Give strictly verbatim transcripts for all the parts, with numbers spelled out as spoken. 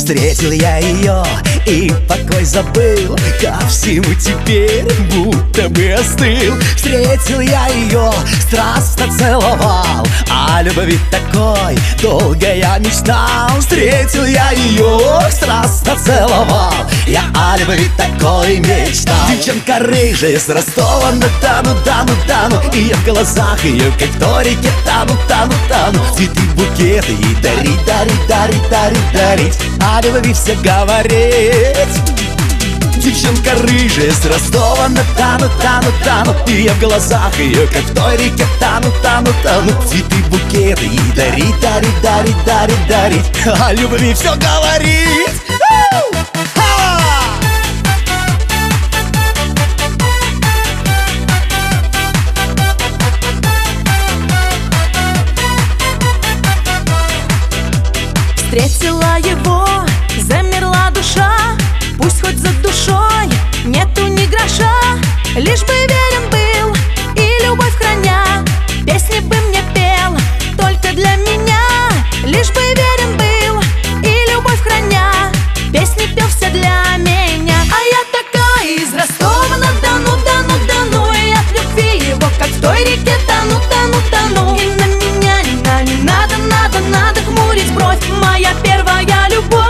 Встретил я ее и покой забыл, ко всему теперь будто бы остыл. Встретил я ее, страстно целовал, о любви такой долго я мечтал. Встретил я ее, страстно целовал, я о любви такой мечтал. Девчонка рыжая с Ростова-на-Дону, Дону, Дону, и я в глазах ее, как в той реке, тану, тану, тану. Цветы, букеты ей дарить, дарить, дарить, дарить, дарить, о любви все говорить. Девчонка рыжая с Ростова-на-Дону, Дону, Дону, и я в глазах ее, как в той реке, тану, тану, тану. Цветы, букеты ей дарить, дарить, дарить, дарить, дарить, о любви все говорить. Встретила его, замерла душа, пусть хоть за душой нету ни гроша, лишь бы верен был и любовь храня, песни бы мне пел только для меня. Лишь бы верен был и любовь храня, песни пел все для меня. А я такая из Ростова-на-Дону, Дону, Дону, и от любви его, как в той реке, тону, тону, тону. И на меня не, на, не надо, надо, надо хмурить бровь, моя первая любовь.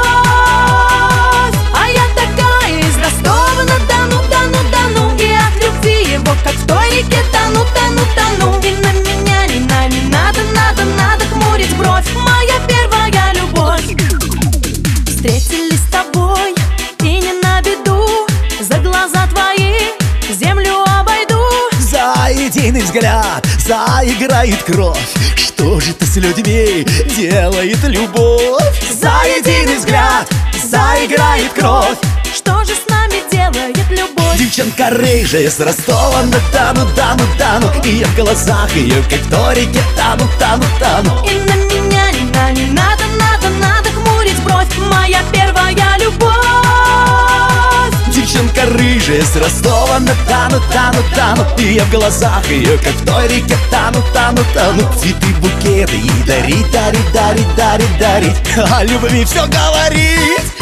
А я такая из Ростова-на-Дону, Дону, Дону, и от любви его, как в той реке, тону, тону, тону. И на меня не, на, не надо, надо, надо хмурить бровь, моя первая любовь. Встретились с тобой и не на беду, за глаза твои землю обойду. За единый взгляд заиграет кровь, что же это с людьми делает любовь? За единый взгляд заиграет кровь, что же с нами делает любовь? Девчонка рыжая с Ростова-на-Дону, Дону, Дону, и я в глазах ее, как в той реке, тану, тану, тану. И на меня не, на, не надо, надо, надо хмурить бровь, моя первая любовь. Девчонка рыжая с Ростова-на-Дону, Дону, Дону, и я в глазах ее, как в той реке, тану, тану, тану. Цветы, букеты ей дарить, дарить, дарить, дарить, дарить, о любви все говорить.